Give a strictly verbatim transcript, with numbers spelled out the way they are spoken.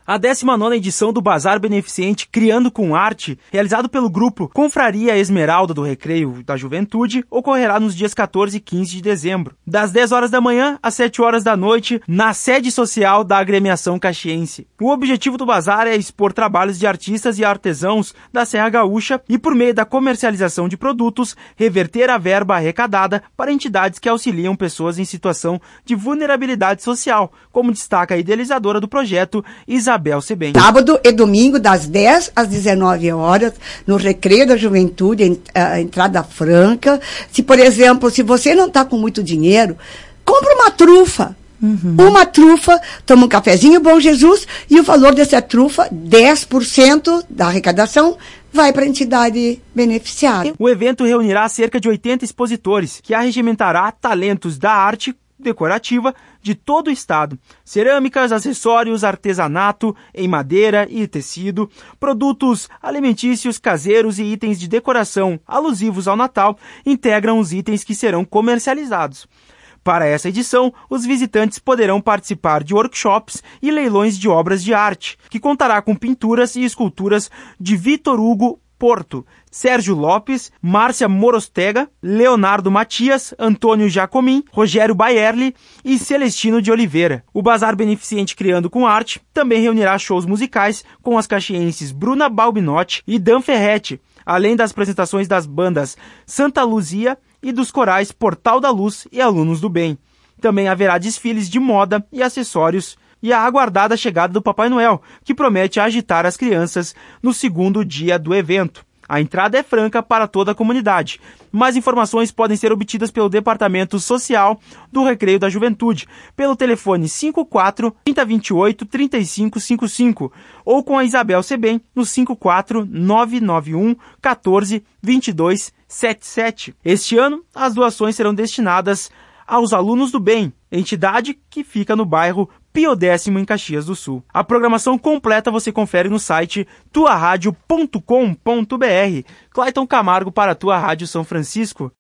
A décima nona edição do Bazar Beneficente Criando com Arte, realizado pelo grupo Confraria Esmeralda do Recreio da Juventude, ocorrerá nos dias quatorze e quinze de dezembro, das dez horas da manhã às sete horas da noite, na sede social da Agremiação Caxiense. O objetivo do bazar é expor trabalhos de artistas e artesãos da Serra Gaúcha e, por meio da comercialização de produtos, reverter a verba arrecadada para entidades que auxiliam pessoas em situação de vulnerabilidade social, como destaca a idealizadora do projeto, Isabel Sebem. Sábado e domingo, das dez às dezenove horas, no Recreio da Juventude, a entrada franca. Se, por exemplo, se você não está com muito dinheiro, compra uma trufa. Uhum. Uma trufa, toma um cafezinho Bom Jesus e o valor dessa trufa, dez por cento da arrecadação, vai para a entidade beneficiária. O evento reunirá cerca de oitenta expositores, que arregimentará talentos da arte decorativa de todo o estado. Cerâmicas, acessórios, artesanato em madeira e tecido, produtos alimentícios caseiros e itens de decoração alusivos ao Natal integram os itens que serão comercializados. Para essa edição, os visitantes poderão participar de workshops e leilões de obras de arte, que contará com pinturas e esculturas de Vitor Hugo Porto, Sérgio Lopes, Márcia Morostega, Leonardo Matias, Antônio Jacomim, Rogério Baerli e Celestino de Oliveira. O Bazar Beneficente Criando com Arte também reunirá shows musicais com as caxienses Bruna Balbinotti e Dan Ferretti, além das apresentações das bandas Santa Luzia e dos corais Portal da Luz e Alunos do Bem. Também haverá desfiles de moda e acessórios e a aguardada chegada do Papai Noel, que promete agitar as crianças no segundo dia do evento. A entrada é franca para toda a comunidade. Mais informações podem ser obtidas pelo Departamento Social do Recreio da Juventude, pelo telefone cinco quatro, trinta, vinte e oito, trinta e cinco cinquenta e cinco ou com a Isabel Sebem no cinco quatro, nove nove um, quatorze, vinte e dois, setenta e sete. Este ano, as doações serão destinadas aos Alunos do Bem, entidade que fica no bairro Pio Décimo, em Caxias do Sul. A programação completa você confere no site tua rádio ponto com ponto br. Clayton Camargo para a Tua Rádio São Francisco.